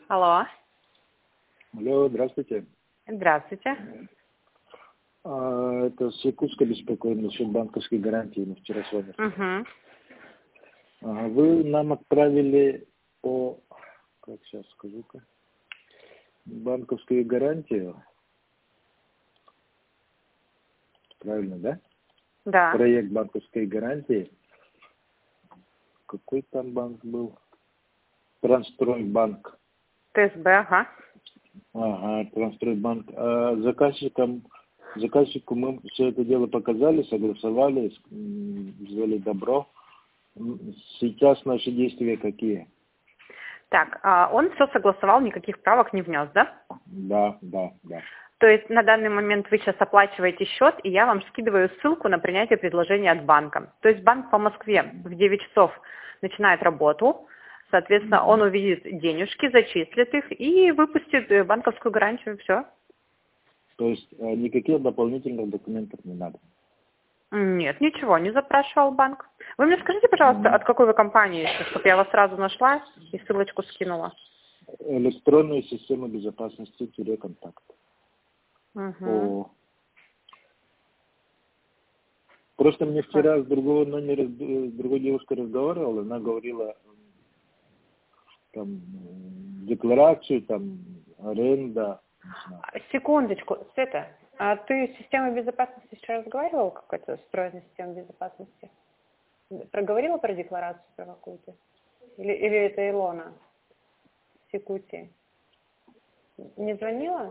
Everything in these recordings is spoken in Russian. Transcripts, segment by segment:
Алло. Алло, здравствуйте. Здравствуйте. Это с Якутска беспокоит насчет банковской гарантии. Мы вчера с вами. Угу. Вы нам отправили как сейчас скажу-ка, банковскую гарантию. Правильно, да? Да. Проект банковской гарантии. Какой там банк был? Трансстройбанк. ТСБ, ага. Ага, Трансстройбанк. Заказчику мы все это дело показали, согласовали, сделали добро. Сейчас наши действия какие? Так, он все согласовал, никаких правок не внес, да? Да. То есть на данный момент вы сейчас оплачиваете счет, и я вам скидываю ссылку на принятие предложения от банка. То есть банк по Москве в 9 часов начинает работу, соответственно, он увидит денежки, зачислит их и выпустит банковскую гарантию, все. То есть никаких дополнительных документов не надо? Нет, ничего, не запрашивал банк. Вы мне скажите, пожалуйста, от какой вы компании, чтобы я вас сразу нашла и ссылочку скинула? Электронная система безопасности /контакт. Угу. Просто мне вчера с другого номера, с другой девушкой разговаривала, она говорила, там, декларацию, там, аренда. Секундочку, Света, а ты с системой безопасности вчера разговаривала, какая-то встроенная система безопасности? Проговорила про декларацию про какую-то? Или это Илона с Якутии? Не звонила?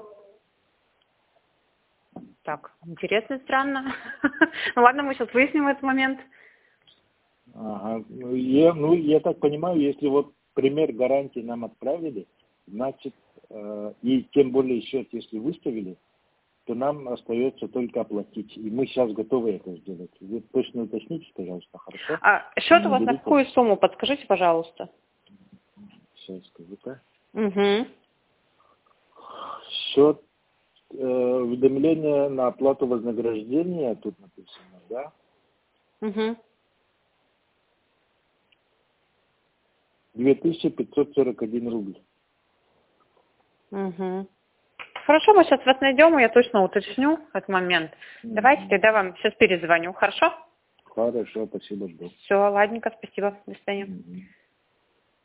Так, интересно, странно. Ну ладно, мы сейчас выясним этот момент. Ага. Я так понимаю, если вот пример гарантии нам отправили, значит, и тем более счет, если выставили, то нам остается только оплатить. И мы сейчас готовы это сделать. Вы точно уточните, пожалуйста, хорошо? Счет у вас на какую сумму? Подскажите, пожалуйста. Сейчас скажу-ка. Угу. Счет уведомления на оплату вознаграждения, тут написано, да? Угу. 2541 рубль. Угу. Хорошо, мы сейчас вас найдем, и я точно уточню этот момент. Давайте тогда вам сейчас перезвоню, хорошо? Хорошо, спасибо, жду. Все, ладненько, спасибо, до свидания.